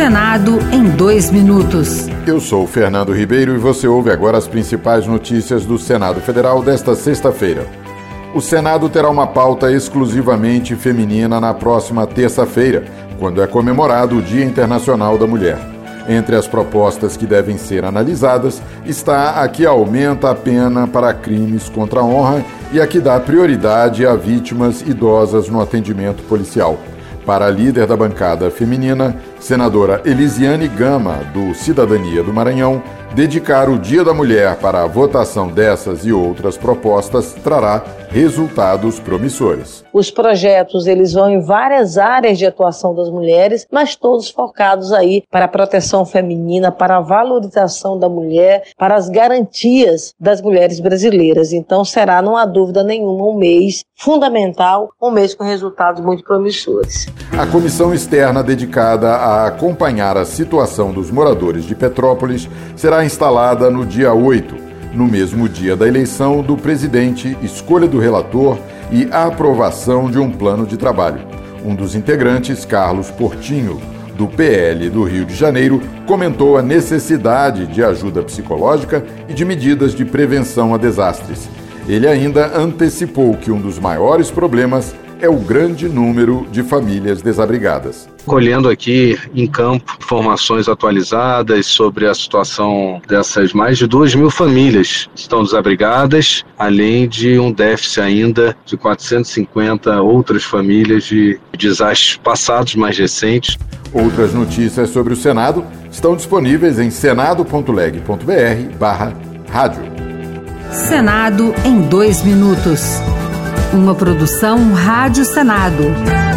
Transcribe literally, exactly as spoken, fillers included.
Senado em dois minutos. Eu sou Fernando Ribeiro e você ouve agora as principais notícias do Senado Federal desta sexta-feira. O Senado terá uma pauta exclusivamente feminina na próxima terça-feira, quando é comemorado o Dia Internacional da Mulher. Entre as propostas que devem ser analisadas está a que aumenta a pena para crimes contra a honra e a que dá prioridade a vítimas idosas no atendimento policial. Para a líder da bancada feminina, senadora Elisiane Gama, do Cidadania do Maranhão, dedicar o Dia da Mulher para a votação dessas e outras propostas trará resultados promissores. Os projetos eles vão em várias áreas de atuação das mulheres, mas todos focados aí para a proteção feminina, para a valorização da mulher, para as garantias das mulheres brasileiras. Então será, não há dúvida nenhuma, um mês fundamental, um mês com resultados muito promissores. A comissão externa dedicada a acompanhar a situação dos moradores de Petrópolis será instalada no dia oito, no mesmo dia da eleição do presidente, escolha do relator e a aprovação de um plano de trabalho. Um dos integrantes, Carlos Portinho, do P L do Rio de Janeiro, comentou a necessidade de ajuda psicológica e de medidas de prevenção a desastres. Ele ainda antecipou que um dos maiores problemas é o grande número de famílias desabrigadas. Colhendo aqui em campo informações atualizadas sobre a situação dessas mais de duas mil famílias que estão desabrigadas, além de um déficit ainda de quatrocentas e cinquenta outras famílias de desastres passados mais recentes. Outras notícias sobre o Senado estão disponíveis em senado.leg.br barra rádio. Senado em dois minutos. Uma produção Rádio Senado.